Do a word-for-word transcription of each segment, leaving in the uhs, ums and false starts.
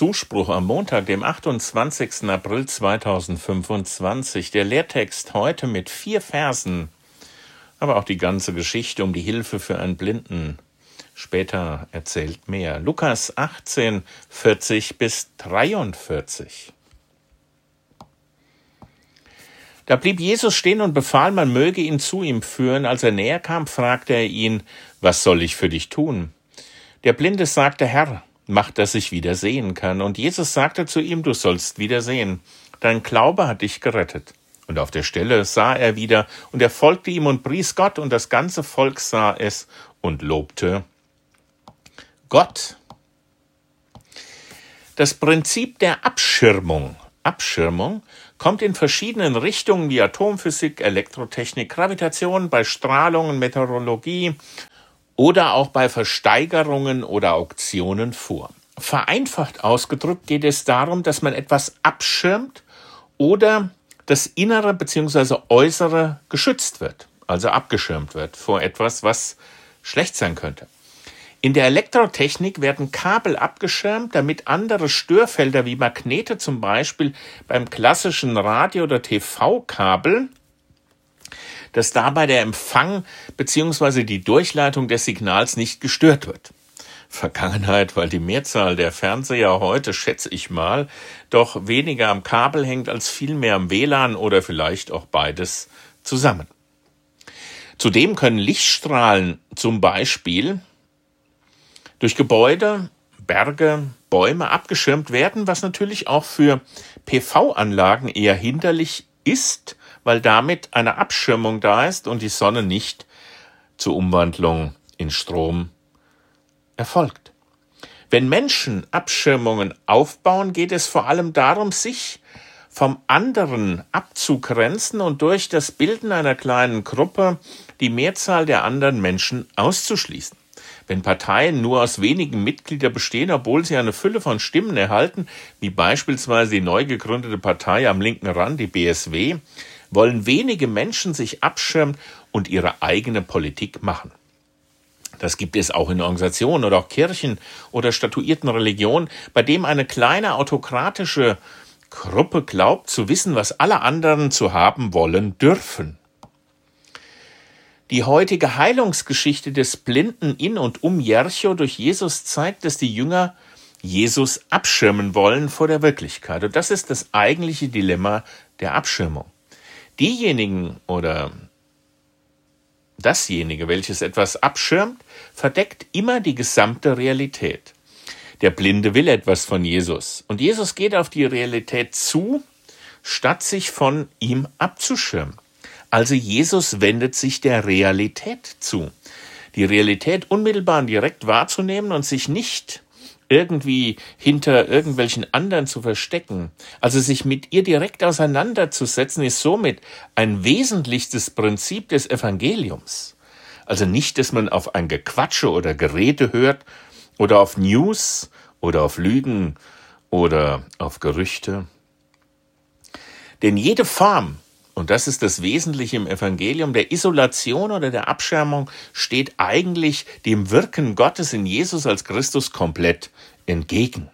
Zuspruch am Montag, dem achtundzwanzigsten April zweitausendfünfundzwanzig. Der Lehrtext heute mit vier Versen, aber auch die ganze Geschichte um die Hilfe für einen Blinden. Später erzählt mehr. Lukas achtzehn, vierzig bis dreiundvierzig. Da blieb Jesus stehen und befahl, man möge ihn zu ihm führen. Als er näher kam, fragte er ihn, was soll ich für dich tun? Der Blinde sagte, Herr, mach, dass ich wieder sehen kann. Und Jesus sagte zu ihm, du sollst wieder sehen. Dein Glaube hat dich gerettet. Und auf der Stelle sah er wieder, und er folgte ihm und pries Gott, und das ganze Volk sah es und lobte Gott. Das Prinzip der Abschirmung, Abschirmung kommt in verschiedenen Richtungen wie Atomphysik, Elektrotechnik, Gravitation, bei Strahlungen, Meteorologie oder auch bei Versteigerungen oder Auktionen vor. Vereinfacht ausgedrückt geht es darum, dass man etwas abschirmt oder das Innere bzw. Äußere geschützt wird, also abgeschirmt wird vor etwas, was schlecht sein könnte. In der Elektrotechnik werden Kabel abgeschirmt, damit andere Störfelder wie Magnete zum Beispiel beim klassischen Radio- oder T V-Kabel, dass dabei der Empfang bzw. die Durchleitung des Signals nicht gestört wird. Vergangenheit, weil die Mehrzahl der Fernseher heute, schätze ich mal, doch weniger am Kabel hängt als vielmehr am W L A N oder vielleicht auch beides zusammen. Zudem können Lichtstrahlen zum Beispiel durch Gebäude, Berge, Bäume abgeschirmt werden, was natürlich auch für P V-Anlagen eher hinderlich ist, weil damit eine Abschirmung da ist und die Sonne nicht zur Umwandlung in Strom erfolgt. Wenn Menschen Abschirmungen aufbauen, geht es vor allem darum, sich vom anderen abzugrenzen und durch das Bilden einer kleinen Gruppe die Mehrzahl der anderen Menschen auszuschließen. Wenn Parteien nur aus wenigen Mitgliedern bestehen, obwohl sie eine Fülle von Stimmen erhalten, wie beispielsweise die neu gegründete Partei am linken Rand, die B S W, wollen wenige Menschen sich abschirmen und ihre eigene Politik machen. Das gibt es auch in Organisationen oder auch Kirchen oder statuierten Religionen, bei dem eine kleine autokratische Gruppe glaubt zu wissen, was alle anderen zu haben wollen dürfen. Die heutige Heilungsgeschichte des Blinden in und um Jericho durch Jesus zeigt, dass die Jünger Jesus abschirmen wollen vor der Wirklichkeit. Und das ist das eigentliche Dilemma der Abschirmung. Diejenigen oder dasjenige, welches etwas abschirmt, verdeckt immer die gesamte Realität. Der Blinde will etwas von Jesus. Und Jesus geht auf die Realität zu, statt sich von ihm abzuschirmen. Also Jesus wendet sich der Realität zu. Die Realität unmittelbar und direkt wahrzunehmen und sich nicht irgendwie hinter irgendwelchen anderen zu verstecken. Also sich mit ihr direkt auseinanderzusetzen, ist somit ein wesentliches Prinzip des Evangeliums. Also nicht, dass man auf ein Gequatsche oder Gerede hört oder auf News oder auf Lügen oder auf Gerüchte. Denn jede Form, und das ist das Wesentliche im Evangelium, der Isolation oder der Abschirmung steht eigentlich dem Wirken Gottes in Jesus als Christus komplett entgegen.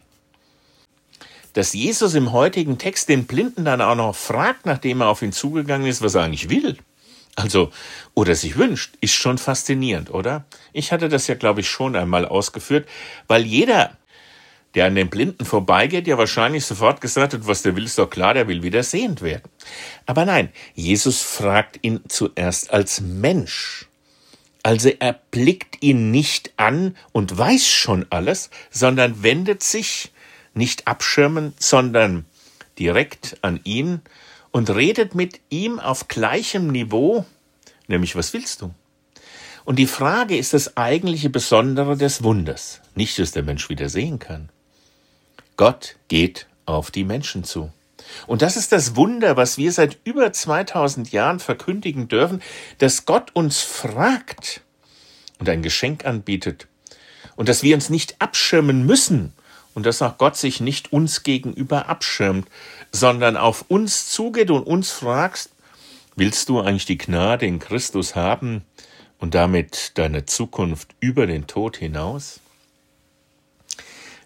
Dass Jesus im heutigen Text den Blinden dann auch noch fragt, nachdem er auf ihn zugegangen ist, was er eigentlich will, also oder sich wünscht, ist schon faszinierend, oder? Ich hatte das ja, glaube ich, schon einmal ausgeführt, weil jeder, der an den Blinden vorbeigeht, ja wahrscheinlich sofort gesagt hat, was der will, ist doch klar, der will wieder sehend werden. Aber nein, Jesus fragt ihn zuerst als Mensch. Also er blickt ihn nicht an und weiß schon alles, sondern wendet sich nicht abschirmen, sondern direkt an ihn und redet mit ihm auf gleichem Niveau, nämlich was willst du? Und die Frage ist das eigentliche Besondere des Wunders, nicht, dass der Mensch wieder sehen kann. Gott geht auf die Menschen zu. Und das ist das Wunder, was wir seit über zweitausend Jahren verkündigen dürfen, dass Gott uns fragt und ein Geschenk anbietet und dass wir uns nicht abschirmen müssen und dass auch Gott sich nicht uns gegenüber abschirmt, sondern auf uns zugeht und uns fragt, willst du eigentlich die Gnade in Christus haben und damit deine Zukunft über den Tod hinaus?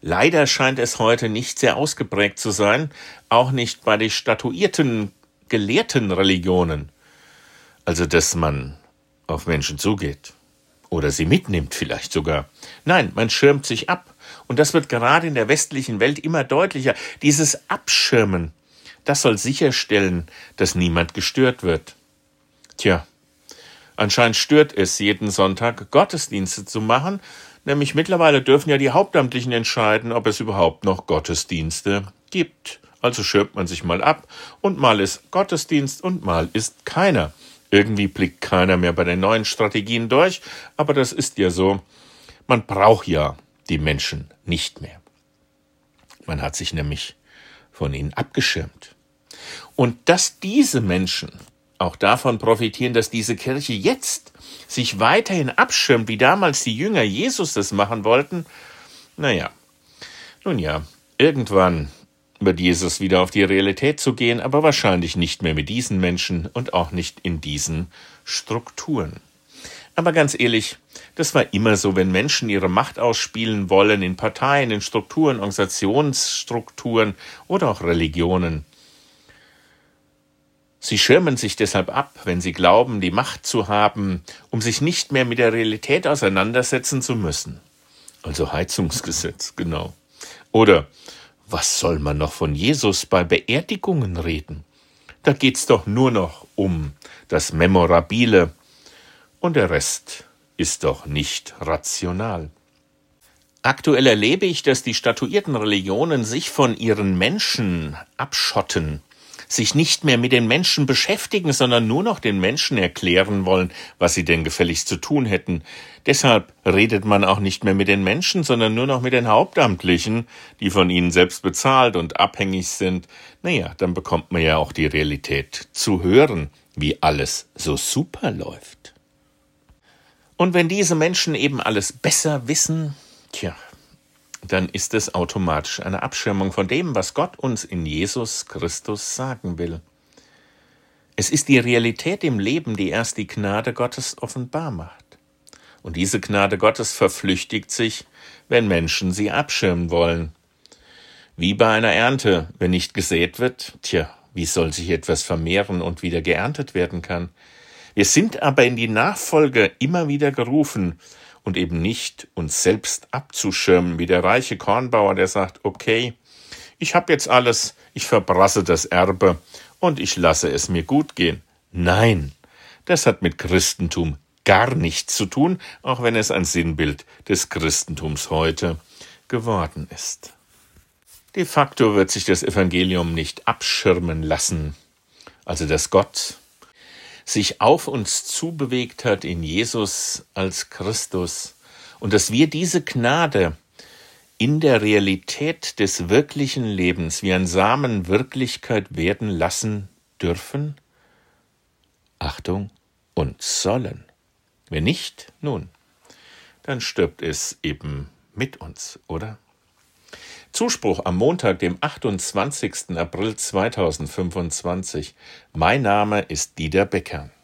Leider scheint es heute nicht sehr ausgeprägt zu sein, auch nicht bei den statuierten, gelehrten Religionen. Also, dass man auf Menschen zugeht oder sie mitnimmt vielleicht sogar. Nein, man schirmt sich ab. Und das wird gerade in der westlichen Welt immer deutlicher. Dieses Abschirmen, das soll sicherstellen, dass niemand gestört wird. Tja, anscheinend stört es, jeden Sonntag Gottesdienste zu machen, nämlich mittlerweile dürfen ja die Hauptamtlichen entscheiden, ob es überhaupt noch Gottesdienste gibt. Also schirmt man sich mal ab und mal ist Gottesdienst und mal ist keiner. Irgendwie blickt keiner mehr bei den neuen Strategien durch, aber das ist ja so. Man braucht ja die Menschen nicht mehr. Man hat sich nämlich von ihnen abgeschirmt. Und dass diese Menschen auch davon profitieren, dass diese Kirche jetzt sich weiterhin abschirmt, wie damals die Jünger Jesus das machen wollten, naja, nun ja, irgendwann wird Jesus wieder auf die Realität zu gehen, aber wahrscheinlich nicht mehr mit diesen Menschen und auch nicht in diesen Strukturen. Aber ganz ehrlich, das war immer so, wenn Menschen ihre Macht ausspielen wollen in Parteien, in Strukturen, Organisationsstrukturen oder auch Religionen. Sie schirmen sich deshalb ab, wenn sie glauben, die Macht zu haben, um sich nicht mehr mit der Realität auseinandersetzen zu müssen. Also Heizungsgesetz, genau. Oder was soll man noch von Jesus bei Beerdigungen reden? Da geht's doch nur noch um das Memorabile und der Rest ist doch nicht rational. Aktuell erlebe ich, dass die statuierten Religionen sich von ihren Menschen abschotten, sich nicht mehr mit den Menschen beschäftigen, sondern nur noch den Menschen erklären wollen, was sie denn gefälligst zu tun hätten. Deshalb redet man auch nicht mehr mit den Menschen, sondern nur noch mit den Hauptamtlichen, die von ihnen selbst bezahlt und abhängig sind. Naja, dann bekommt man ja auch die Realität zu hören, wie alles so super läuft. Und wenn diese Menschen eben alles besser wissen, tja, dann ist es automatisch eine Abschirmung von dem, was Gott uns in Jesus Christus sagen will. Es ist die Realität im Leben, die erst die Gnade Gottes offenbar macht. Und diese Gnade Gottes verflüchtigt sich, wenn Menschen sie abschirmen wollen. Wie bei einer Ernte, wenn nicht gesät wird, tja, wie soll sich etwas vermehren und wieder geerntet werden kann? Wir sind aber in die Nachfolge immer wieder gerufen und eben nicht uns selbst abzuschirmen, wie der reiche Kornbauer, der sagt, okay, ich habe jetzt alles, ich verbrasse das Erbe und ich lasse es mir gut gehen. Nein, das hat mit Christentum gar nichts zu tun, auch wenn es ein Sinnbild des Christentums heute geworden ist. De facto wird sich das Evangelium nicht abschirmen lassen, also dass Gott sich auf uns zubewegt hat in Jesus als Christus und dass wir diese Gnade in der Realität des wirklichen Lebens wie ein Samen Wirklichkeit werden lassen dürfen, Achtung, und sollen. Wenn nicht, nun, dann stirbt es eben mit uns, oder? Zuspruch am Montag, dem achtundzwanzigsten April zweitausendfünfundzwanzig. Mein Name ist Dieter Becker.